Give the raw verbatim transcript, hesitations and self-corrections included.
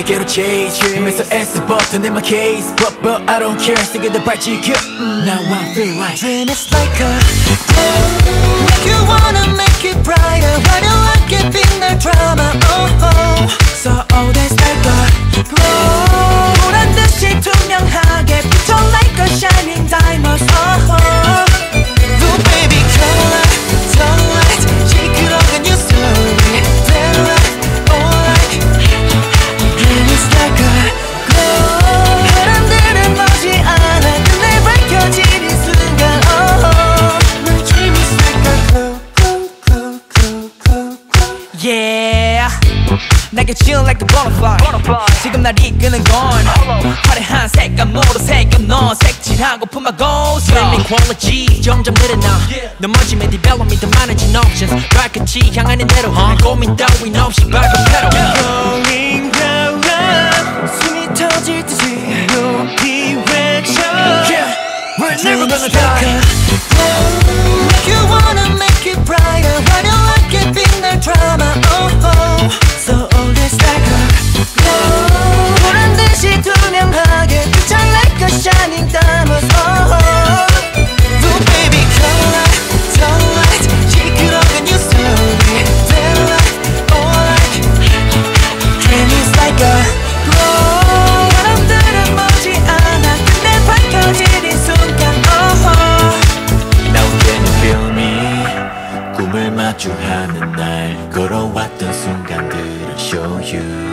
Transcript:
내게로 chase 힘에서 S 버튼 in my case but but I don't care 세계 더 밝히게 Now I feel like Dream is like a glow Make you wanna make it brighter 화려하게 빛날 drama oh oh So all that's like a glow 보란듯이 투명하게 비춰 like a shining diamond oh oh Do baby come light, turn light 시끄러운 new story Red light, all light Dream is like a glow 사람들은 보지 않아 근데 밝혀지는 순간 oh oh My dream is like a glow, glow, glow, glow, glow, glow Yeah 내게 chill like a butterfly, butterfly. 지금 날 이끄는 건 화려한 색감으로 색감 넌 색칠하고픈 my goals Slimming quality 점점 늘어나 너 멋짐에 development 더 많아진 options 발끝이 향하는 대로 난 고민 따윈 없이 밟은 pedal Going round round 숨이 터질 듯이 높이 외쳐 Yeah, we're never gonna die Make you wanna make it brighter 화려하게 빛날 drama oh oh So all this like a glow 보란듯이 투명하게 비춰 like a shining diamond oh oh Do baby come light, turn light 시끄러운 new story Red light, all light Dream is like a glow 사람들은 보지 않아 근데 밝혀지는 순간 oh oh Now can you feel me 꿈을 마주하는 날 걸어왔던 순간들을 show you